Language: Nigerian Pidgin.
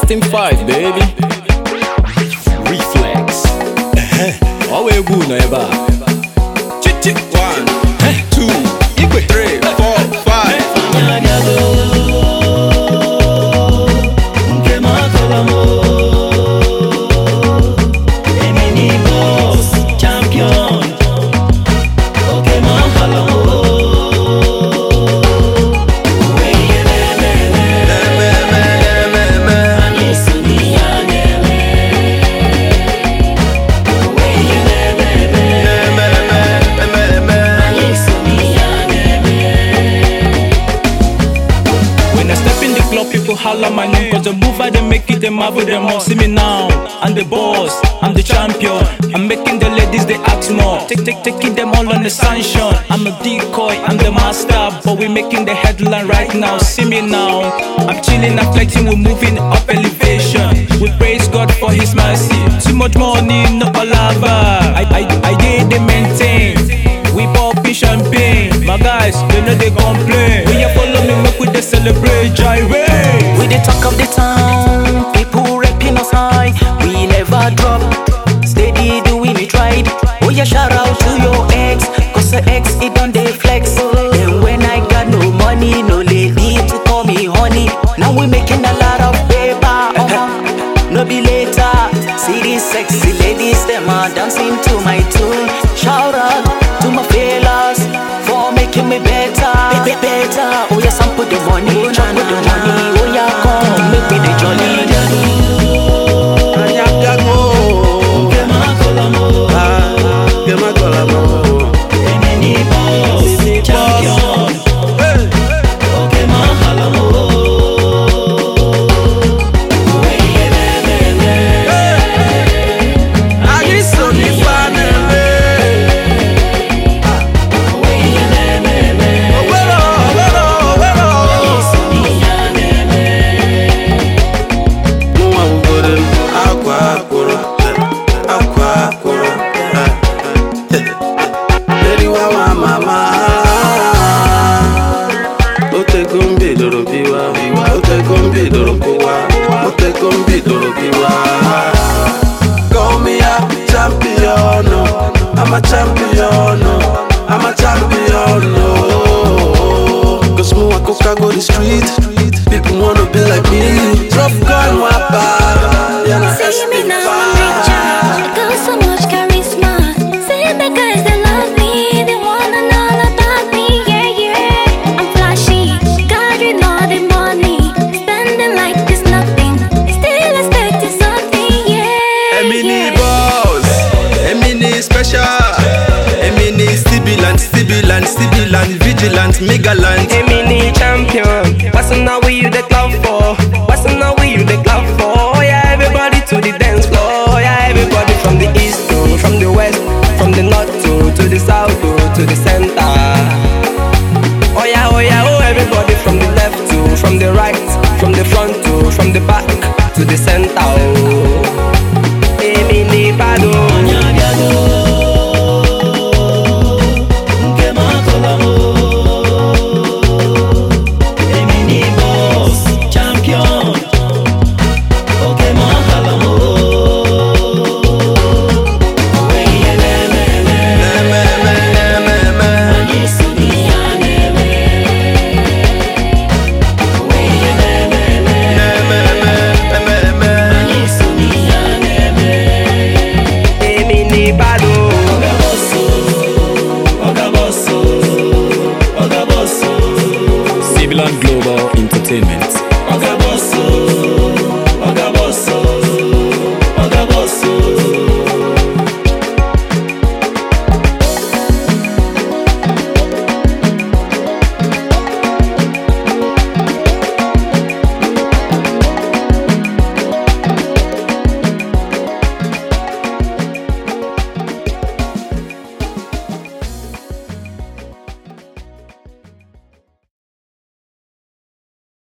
Team 5, baby. Reflex. Always good, no ever. 1, 2, 3, 4, 5. People holler my name, cause the move I they make it, they marvel them all. See me now, I'm the boss, I'm the champion. I'm making the ladies, they ask more. Taking them all on the sanction. I'm a decoy, I'm the master, but we making the headline right now. See me now, I'm chilling, I'm flexing, we're moving up elevation. We praise God for His mercy. Too much money, no palava. I did they maintain. We popping champagne, my guys, they know they complain. When you follow me, make we they celebrate, gyrate. We the talk of the town, people rapping us high. We never drop, steady doing it right. Oh yeah, shout out to your ex, cause the ex it done they flex. Then when I got no money, no lady to call me honey. Now we making a lot of paper, no be later. See these sexy ladies, them are dancing to my tune. Shout out to my fellas for making me better. Oh yeah, some put the money, chop with the money. Oh yeah, come make me the jolly. Call me a champion, I'm a champion, I'm a champion. Cause me I cook, I go the street. People wanna be like me. Drop gun, wapa. See me now, I'm richer. I got so much charisma. See the guys that love me, they wanna know all about me. Yeah, I'm flashy, got rid all the money, spending like it's nothing, still expecting something. Yeah. Emini boss, Emini special, Emini stibilant, vigilant, megaland. Emini champion, what's now with you the club for?